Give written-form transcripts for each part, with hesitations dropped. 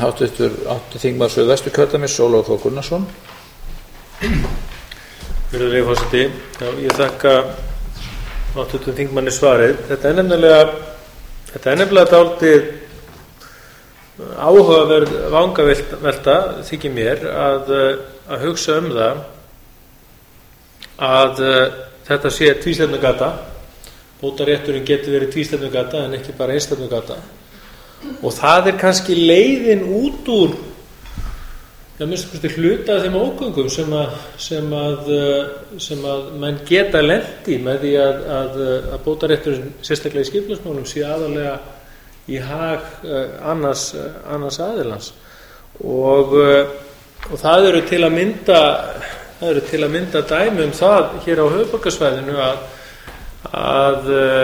þingmaður Suðvesturkjördæmis Ólafur Þór Gunnarsson. Virðulegi forseti, ég þakka hv. þingmanni svarið. Þetta er nefnilega dálítið áhugaverð vangavelta þykir mér að hugsa það að þetta sé tvístefnugata. Bótarétturinn getur verið tvístefnugata en ekki bara einstefnugata. Og það er kannski leiðin út úr hluta af þeim ógöngum sem að menn geta lent í með því að bótarétturinn sérstaklega í skipulagsmálum sé aðallega í hag annars aðilans og það eru til að mynda dæmi það hér á höfuðborgarsvæðinu að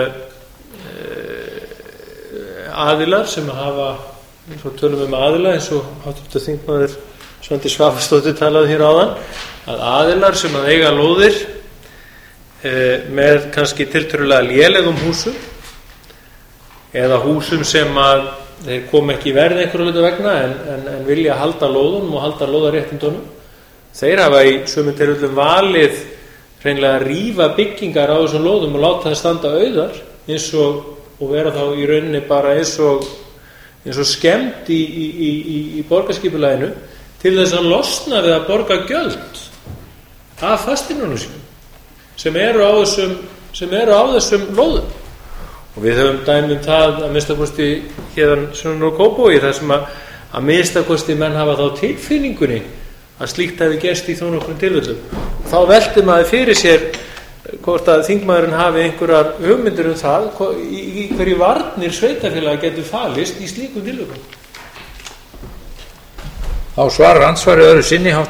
aðilar sem hafa, eins og tölum aðila eins og hv. þingmaður Svandís Svavarsdóttir talaði hér áðan, að aðilar sem að eiga lóðir með kannski tiltölulega lélegum húsum eða húsum sem að þeir koma ekki í verð einhverju hluta vegna en vilja halda lóðunum og halda lóðaréttindunum, þeir hafa í sumum tilfellum valið hreinlega að rífa byggingar á þessum lóðum og láta það standa auðar og vera þá í rauninni bara eins og skemmt í borgarskipulaginu til þess að losna við að borga gjöld af fasteignunum sínum sem eru á þessum lóðum. Og við höfum dæmi það að minnstakosti héðan svona úr Kópavogi þar sem að minnstakosti menn hafa þá tilfinningunni að slíkt hefði gerst í þó nokkrum tilfellum. Þá veltir maður fyrir sér hvort að þingmaðurinn hafi einhverjar hugmyndir það í hverju varnir sveitarfélaga getur falist í slíkum tilfellum. Þá svarar andsvarið öðru sinni